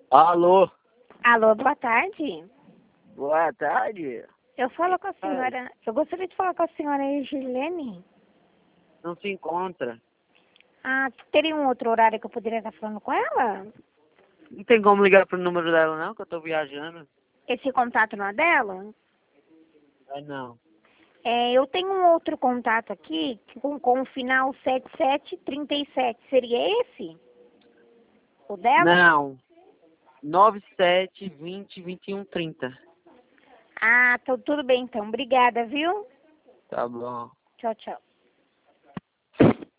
Alô, Alô, boa tarde. boa tarde. Eu falo com a senhora. Eu gostaria de falar com a senhora Egilene. Não se encontra. Ah, teria um outro horário que eu poderia estar falando com ela? Não tem como ligar pro número dela não, que eu tô viajando. Esse contato não é dela? É não. Eu tenho um outro contato aqui com o final 7737. Seria esse? O dela? Não. 9720 2130. Ah, tudo bem então. Obrigada, viu? Tá bom. Tchau, tchau.